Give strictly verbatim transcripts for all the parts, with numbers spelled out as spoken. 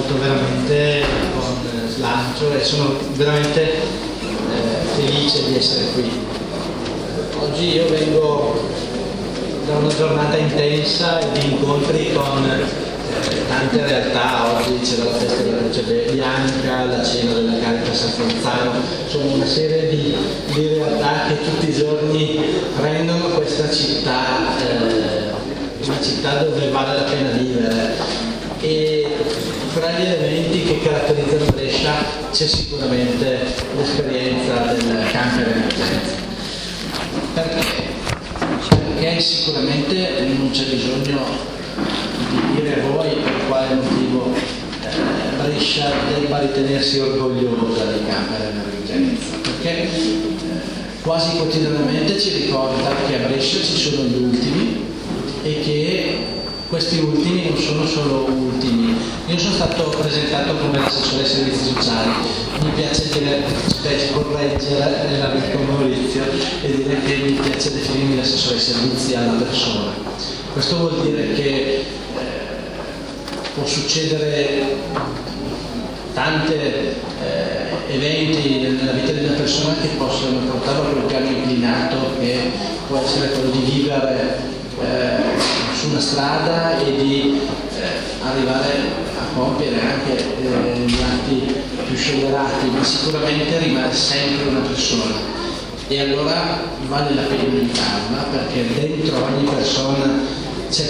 molto veramente con slancio e sono veramente eh, felice di essere qui. Oggi io vengo da una giornata intensa di incontri con eh, tante realtà. Oggi c'era la festa della Croce Bianca, la cena della Caritas a Forzano, sono una serie di, di realtà che tutti i giorni rendono questa città eh, una città dove vale la pena vivere. E fra gli elementi che caratterizzano Brescia c'è sicuramente l'esperienza del camper emergenza. Perché? Perché sicuramente non c'è bisogno di dire a voi per quale motivo eh, Brescia debba ritenersi orgogliosa del camper emergenza, perché eh, quasi quotidianamente ci ricorda che a Brescia ci sono gli ultimi e che questi ultimi non sono solo ultimi. Io sono stato presentato come l'assessore ai servizi sociali, mi piace dire, specie correggere nell'amico Maurizio e dire che mi piace definirmi l'assessore ai servizi alla persona. Questo vuol dire che eh, può succedere tante eh, eventi nella vita di una persona che possono portarlo a quel piano inclinato che può essere quello di vivere Eh, su una strada e di eh, arrivare a compiere anche eh, gli atti più scellerati, ma sicuramente rimane sempre una persona, e allora vale la pena aiutarla, perché dentro ogni persona c'è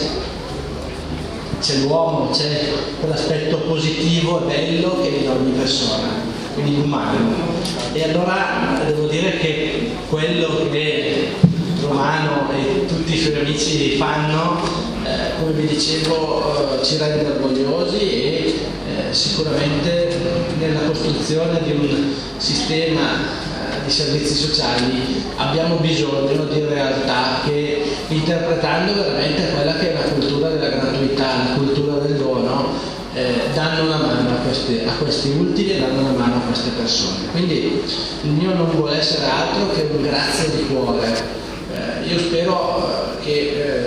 c'è l'uomo, c'è quell'aspetto positivo e bello che è in ogni persona, quindi l'umano. E allora devo dire che quello che Romano e tutti i suoi amici fanno, eh, come vi dicevo, eh, ci rende orgogliosi e eh, sicuramente nella costruzione di un sistema eh, di servizi sociali abbiamo bisogno di realtà che, interpretando veramente quella che è la cultura della gratuità, la cultura del dono, eh, danno una mano a questi, a questi ultimi e danno una mano a queste persone. Quindi il mio non vuole essere altro che un grazie di cuore. Io spero che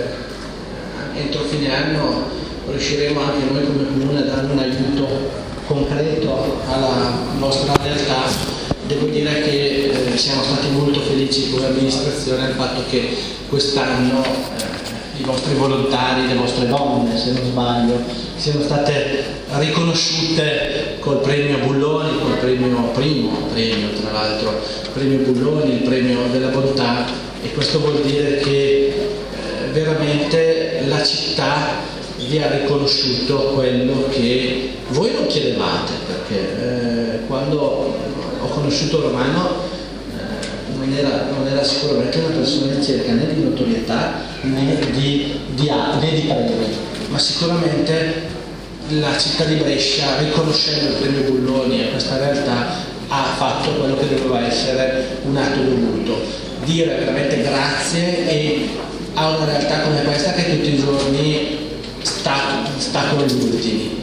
eh, entro fine anno riusciremo anche noi come Comune a dare un aiuto concreto alla nostra realtà. Devo dire che eh, siamo stati molto felici come amministrazione del fatto che quest'anno eh, i vostri volontari, le vostre donne se non sbaglio, siano state riconosciute col premio Bulloni, col premio primo premio tra l'altro, premio Bulloni, il premio della bontà. E questo vuol dire che eh, veramente la città vi ha riconosciuto quello che voi non chiedevate, perché eh, quando ho conosciuto Romano eh, non, era, non era sicuramente una persona in cerca né di notorietà né di, di, né di premi, ma sicuramente la città di Brescia, riconoscendo il premio Bulloni e questa realtà, ha fatto quello che doveva essere un atto dovuto. Dire veramente grazie e a una realtà come questa che tutti i giorni sta, sta con gli ultimi,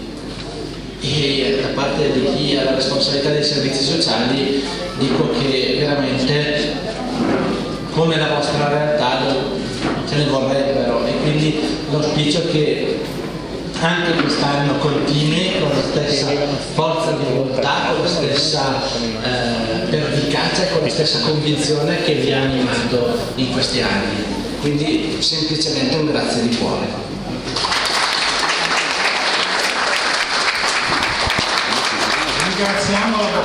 e da parte di chi ha la responsabilità dei servizi sociali dico che veramente come la vostra realtà ce ne vorrebbero, e quindi l'auspicio che anche quest'anno continui con la stessa forza di volontà, con la stessa eh, pervicacia e con la stessa convinzione che vi ha animato in questi anni. Quindi semplicemente un grazie di cuore. Ringraziamo